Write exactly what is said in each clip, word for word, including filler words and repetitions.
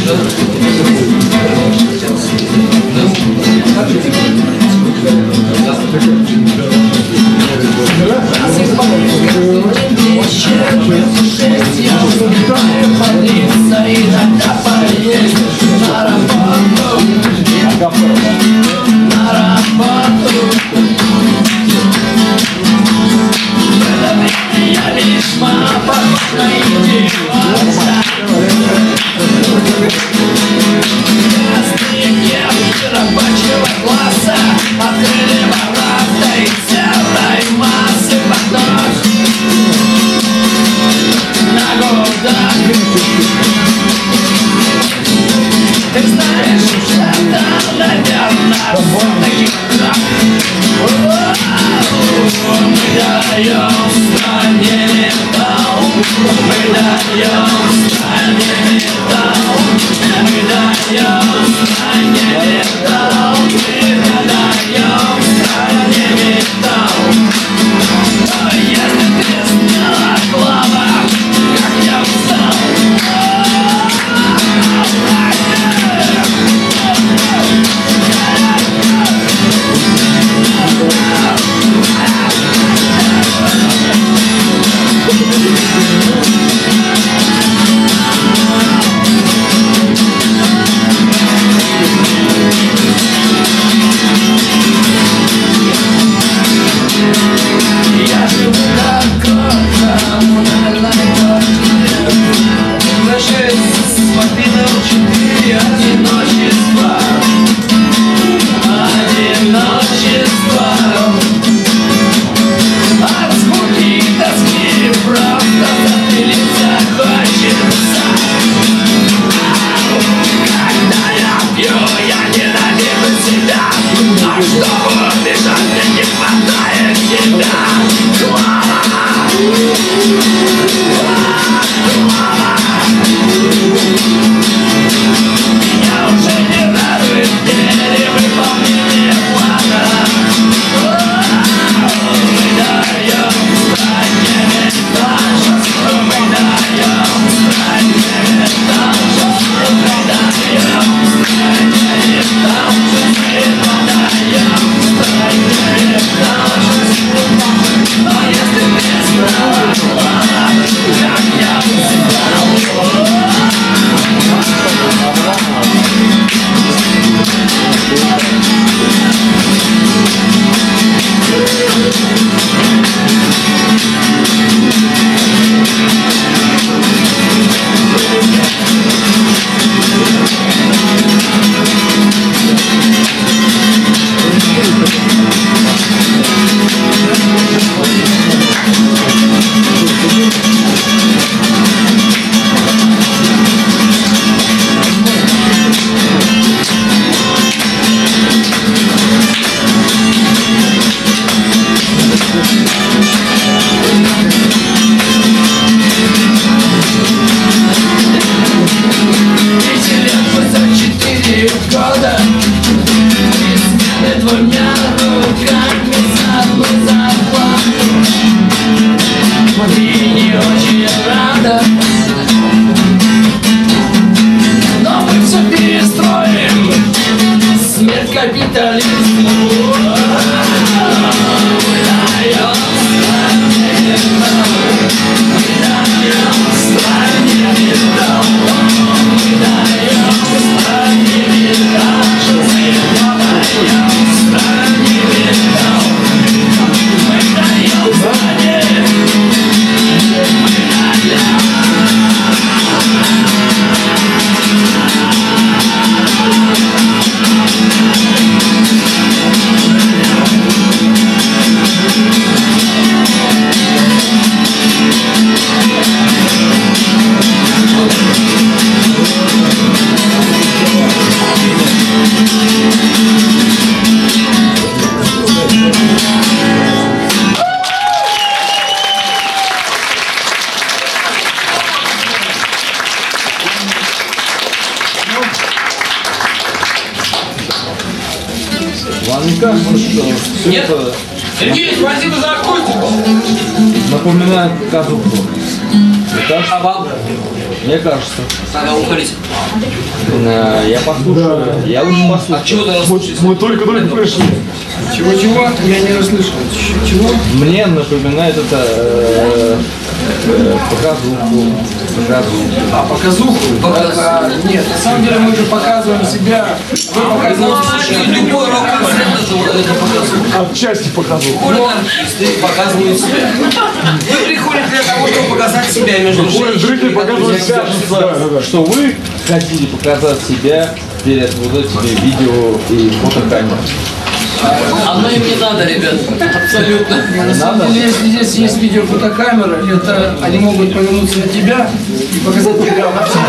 Вам не кажется, что все Нет? это Сергей, спасибо за акустику. напоминает казуху? А вам? Мне кажется. Надо уходить. Э, Я послушаю. Я лучше послушаю. А чего ты расслышал? Мы только-только пришли. Чего-чего? Я не расслышал. Чего? Мне напоминает это э, э, показуху. Показуху. А, показуху? Показуху. А, нет, на самом деле мы же показываем себя. Вы Ну, показываете слушай, любой рок-концерт это это показуха. отчасти показуху. Ходят артисты, показывают себя. Вы приходите для того, чтобы показать себя между Ходят зрители, женщинами. показывают себя. Да, да, да. Что вы хотите показать себя перед вот этими видео и фотокамерами. Оно им не надо, ребят. Абсолютно. На самом деле, если здесь есть видеофотокамера, это они могут повернуться на тебя и показать тебя во всем.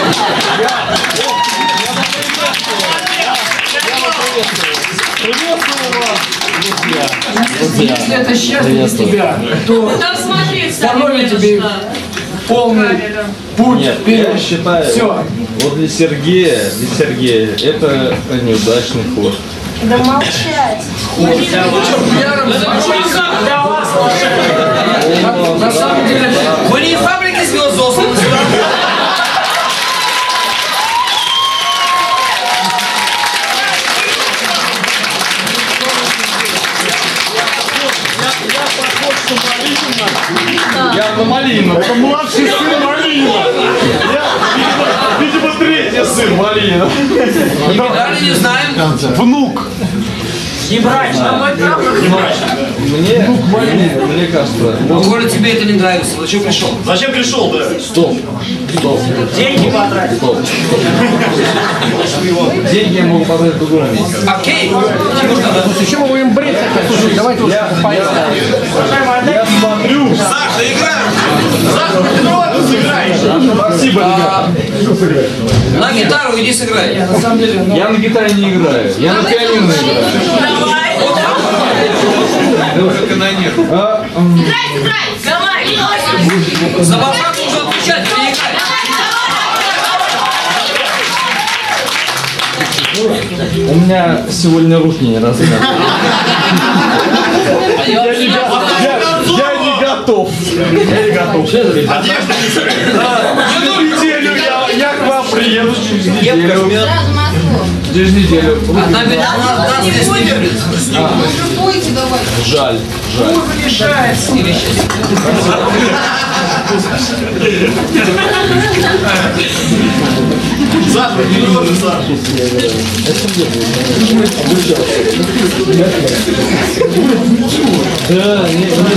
Если это счастье для тебя, то Там смотреть здоровье тебе полный путь Нет, вперед. я считаю, Все. вот для Сергея, для Сергея это неудачный ход. Да молчать. На самом деле, Вы не фабрики звезд созданы. Я на Малинина. это младший сын Малинина. Я, видимо, третий сын Малинина. Далее не знаем. Внук. Не брать. Мне, мне, мне кажется, вот Коля, тебе это не нравится. Зачем пришел? Зачем пришел, да? стоп, стоп, Деньги потратить. стоп, стоп. Деньги я могу потратить в другом месте. Окей. Чего ж тогда? Еще мы будем брить опять. Слушай, давайте уже Я, я, я смотрю. Саша, играем! Саша, ты сыграешь! Спасибо, ребята. На гитару иди сыграй. на самом деле, ну, Я на гитаре не играю, я на пианино играю. А, м, За бабак нужно отвечать, не играй. у меня сегодня руки не размяты. А я вообще не знаю. я не готов. Я не готов. Одежда не сыграешь! Через неделю я, я к вам приеду. Через неделю. Неделю, через неделю. Она ведь она нас здесь не любит. Пойте давай. Жаль, жаль. Решается. Или сейчас. Саша, не нужно, Саша! Да, не, не